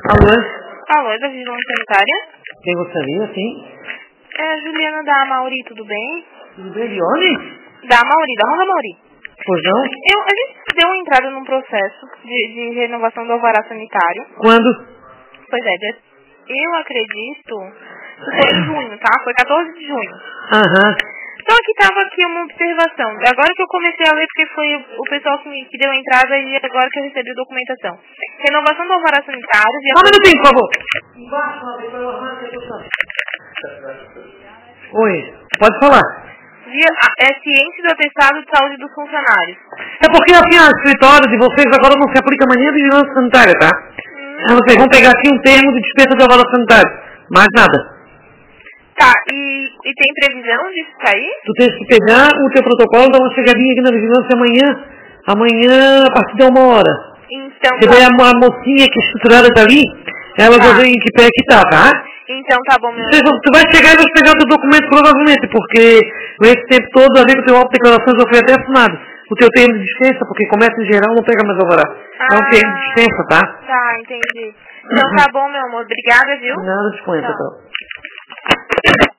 Alô? Alô, da Vigilância Sanitária? Quem gostaria, sim? É a Juliana da Amauri, tudo bem? Tudo bem, de onde? Da Amauri, da Ronda Amauri. Pois não? A gente deu uma entrada num processo de renovação do alvará sanitário. Quando? Pois é, eu acredito que foi em junho, tá? Foi 14 de junho. Aham. Então aqui estava aqui uma observação. Agora que eu comecei a ler, porque foi o pessoal que deu a entrada e agora que eu recebi a documentação. Renovação do alvará sanitário. Só um minutinho, por favor. Oi, pode falar. É ciente do atestado de saúde dos funcionários. É porque assim, o escritório de vocês agora não se aplica mania de vigilância sanitária, tá? Vocês vão pegar aqui um termo de dispensa de alvará sanitário. Mais nada. Tá, e tem previsão disso sair? Tu tens que pegar o teu protocolo, dar uma chegadinha aqui na vigilância amanhã a partir de 1h. Então Porque daí a mocinha que é estruturada tá ali, ela vai ver em que pé que tá? Então tá bom, meu. Tu vai chegar e vai pegar o teu documento provavelmente, porque esse tempo todo, a ver que o teu auto de declarações já foi até assinado. O teu termo de dispensa, porque comércio em geral não pega mais alvará. É um termo de dispensa, tá? Tá, entendi. Então tá bom, meu amor. Obrigada, viu? Nada, disponha, Tchau. pessoal.